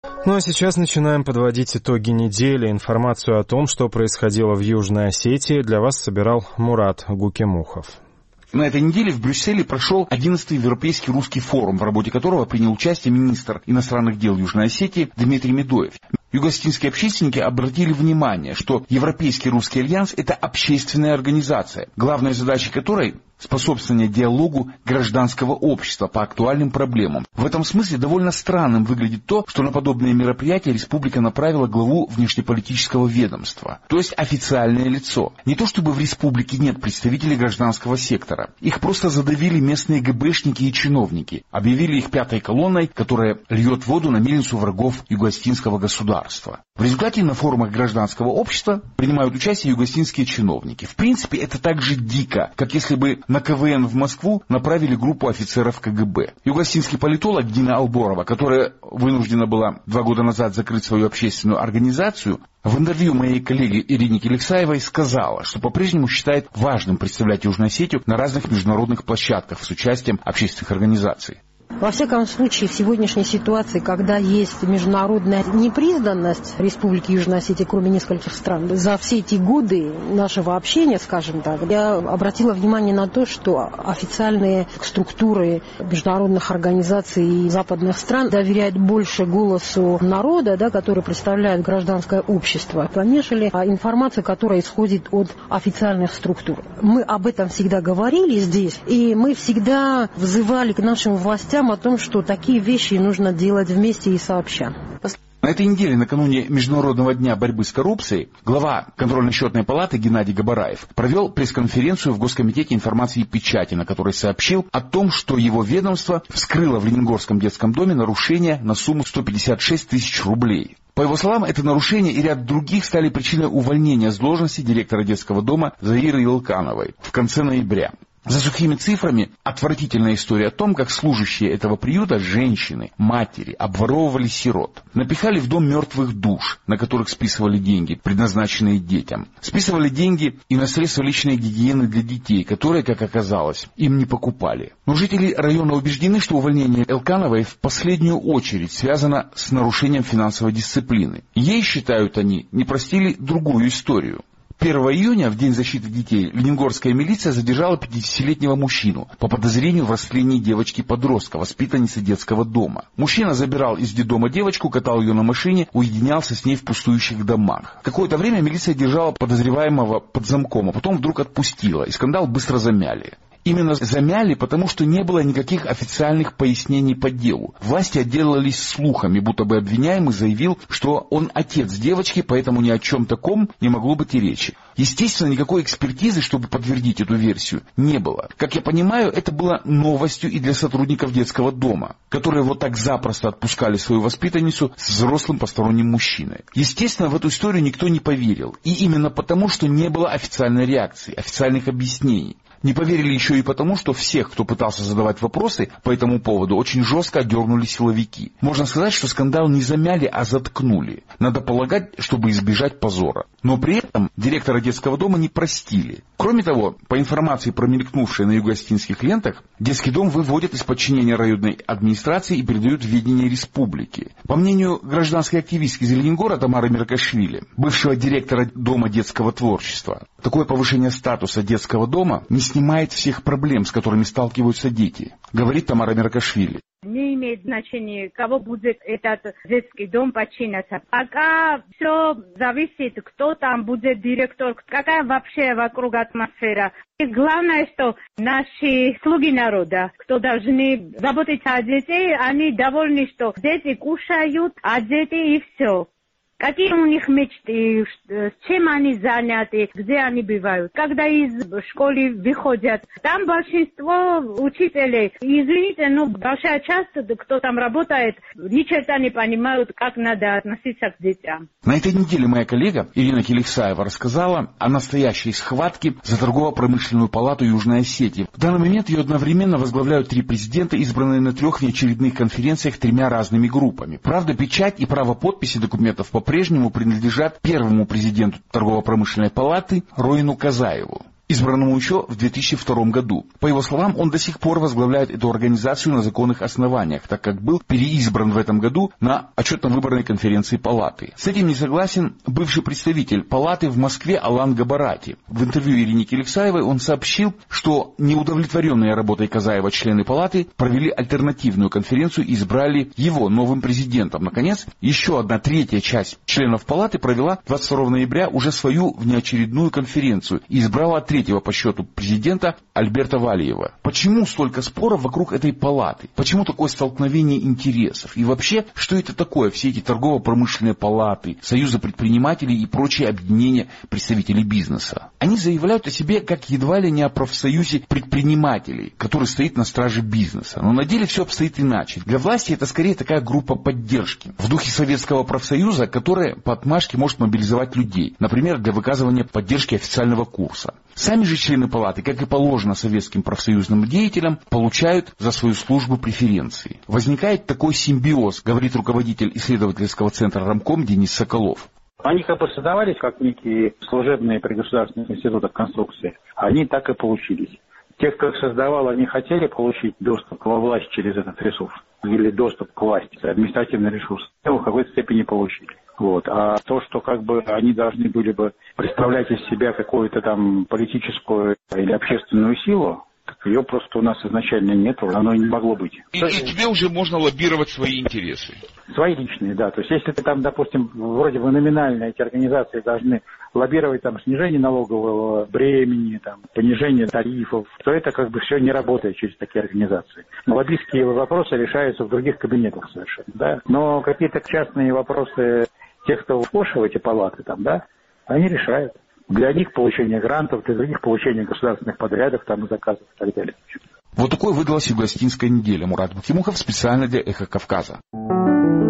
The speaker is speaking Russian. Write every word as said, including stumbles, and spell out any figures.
Ну а сейчас начинаем подводить итоги недели. Информацию о том, что происходило в Южной Осетии, для вас собирал Мурат Гукемухов. На этой неделе в Брюсселе прошел одиннадцатый Европейский русский форум, в работе которого принял участие министр иностранных дел Южной Осетии Дмитрий Медоев. Югоосетинские общественники обратили внимание, что Европейский русский альянс – это общественная организация, главной задачей которой – способствование диалогу гражданского общества по актуальным проблемам. В этом смысле довольно странным выглядит то, что на подобные мероприятия республика направила главу внешнеполитического ведомства, то есть официальное лицо. Не то чтобы в республике нет представителей гражданского сектора, их просто задавили местные ГБшники и чиновники, объявили их пятой колонной, которая льет воду на мельницу врагов югоосетинского государства. В результате на форумах гражданского общества принимают участие югоосетинские чиновники. В принципе, это так же дико, как если бы на КВН в Москву направили группу офицеров КГБ. Югоосетинский политолог Дина Алборова, которая вынуждена была два года назад закрыть свою общественную организацию, в интервью моей коллеге Ирине Келексаевой сказала, что по-прежнему считает важным представлять Южную Осетию на разных международных площадках с участием общественных организаций. Во всяком случае, в сегодняшней ситуации, когда есть международная непризнанность Республики Южная Осетия, кроме нескольких стран, за все эти годы нашего общения, скажем так, я обратила внимание на то, что официальные структуры международных организаций и западных стран доверяют больше голосу народа, да, который представляет гражданское общество, нежели информацию, которая исходит от официальных структур. Мы об этом всегда говорили здесь, и мы всегда взывали к нашим властям о том, что такие вещи нужно делать вместе и сообща. На этой неделе, накануне Международного дня борьбы с коррупцией, глава контрольно-счетной палаты Геннадий Габараев провел пресс-конференцию в Госкомитете информации и печати, на которой сообщил о том, что его ведомство вскрыло в Лениногорском детском доме нарушения на сумму сто пятьдесят шесть тысяч рублей. По его словам, это нарушение и ряд других стали причиной увольнения с должности директора детского дома Заиры Илкановой в конце ноября. За сухими цифрами отвратительная история о том, как служащие этого приюта, женщины, матери, обворовывали сирот. Напихали в дом мертвых душ, на которых списывали деньги, предназначенные детям. Списывали деньги и на средства личной гигиены для детей, которые, как оказалось, им не покупали. Но жители района убеждены, что увольнение Элкановой в последнюю очередь связано с нарушением финансовой дисциплины. Ей, считают они, не простили другую историю. первого июня, в День защиты детей, ленингорская милиция задержала пятидесятилетнего мужчину по подозрению в растлении девочки-подростка, воспитанницы детского дома. Мужчина забирал из детдома девочку, катал ее на машине, уединялся с ней в пустующих домах. Какое-то время милиция держала подозреваемого под замком, а потом вдруг отпустила, и скандал быстро замяли. Именно замяли, потому что не было никаких официальных пояснений по делу. Власти отделались слухами, будто бы обвиняемый заявил, что он отец девочки, поэтому ни о чем таком не могло быть и речи. Естественно, никакой экспертизы, чтобы подтвердить эту версию, не было. Как я понимаю, это было новостью и для сотрудников детского дома, которые вот так запросто отпускали свою воспитанницу с взрослым посторонним мужчиной. Естественно, в эту историю никто не поверил. И именно потому, что не было официальной реакции, официальных объяснений. Не поверили еще и потому, что всех, кто пытался задавать вопросы по этому поводу, очень жестко отдернули силовики. Можно сказать, что скандал не замяли, а заткнули. Надо полагать, чтобы избежать позора. Но при этом директора детского дома не простили. Кроме того, по информации, промелькнувшей на югоосетинских лентах, детский дом выводят из подчинения районной администрации и передают в ведение республики. По мнению гражданской активистки из Лениногора Тамары Меркашвили, бывшего директора Дома детского творчества, такое повышение статуса детского дома не снимает всех проблем, с которыми сталкиваются дети, говорит Тамара Меркашвили. Не имеет значения, кого будет этот детский дом подчиняться. Пока все зависит, кто там будет директор, какая вообще вокруг атмосфера. И главное, что наши слуги народа, кто должны заботиться о детей, они довольны, что дети кушают, а дети и все. Какие у них мечты, с чем они заняты, где они бывают. Когда из школы выходят, там большинство учителей, извините, но большая часть, кто там работает, ни черта не понимают, как надо относиться к детям. На этой неделе моя коллега Ирина Келексаева рассказала о настоящей схватке за торгово-промышленную палату Южной Осетии. В данный момент ее одновременно возглавляют три президента, избранные на трех внеочередных конференциях тремя разными группами. Правда, печать и право подписи документов по по-прежнему принадлежат первому президенту торгово-промышленной палаты Роину Казаеву. избранному еще в две тысячи втором году. По его словам, он до сих пор возглавляет эту организацию на законных основаниях, так как был переизбран в этом году на отчетно-выборной конференции Палаты. С этим не согласен бывший представитель Палаты в Москве Алан Габарати. В интервью Ирине Келексаевой он сообщил, что неудовлетворенные работой Казаева члены Палаты провели альтернативную конференцию и избрали его новым президентом. Наконец, еще одна третья часть членов Палаты провела двадцать второго ноября уже свою внеочередную конференцию и избрала третьего по счету президента Альберта Валиева. Почему столько споров вокруг этой палаты? Почему такое столкновение интересов? И вообще, что это такое, все эти торгово-промышленные палаты, союзы предпринимателей и прочие объединения представителей бизнеса? Они заявляют о себе как едва ли не о профсоюзе предпринимателей, который стоит на страже бизнеса. Но на деле все обстоит иначе. Для власти это скорее такая группа поддержки, в духе советского профсоюза, которая по отмашке может мобилизовать людей, например, для выказывания поддержки официального курса. Сами же члены палаты, как и положено советским профсоюзным деятелям, получают за свою службу преференции. Возникает такой симбиоз, говорит руководитель исследовательского центра Рамком Денис Соколов. Они как бы создавались как некие служебные при государственных институтах конструкции. Они так и получились. Те, кто их создавал, они хотели получить доступ к власти через этот ресурс. Или доступ к власти, административный ресурс. Его в какой-то степени получили. Вот. А то, что как бы они должны были бы представлять из себя какую-то там политическую или общественную силу, так ее просто у нас изначально нет, оно и не могло быть. И, и тебе уже можно лоббировать свои интересы? Свои личные, да. То есть если ты там, допустим, вроде бы номинально эти организации должны лоббировать там снижение налогового бремени, там, понижение тарифов, то это как бы все не работает через такие организации. Лоббистские вопросы решаются в других кабинетах совершенно, да. Но какие-то частные вопросы тех, кто вхож в эти палаты там, да, они решают. Для них получение грантов, для других получение государственных подрядов, там, и заказов и так далее. Вот такой выдалась Юго-Осетинская неделя. Мурат Бахтимухов специально для «Эхо Кавказа».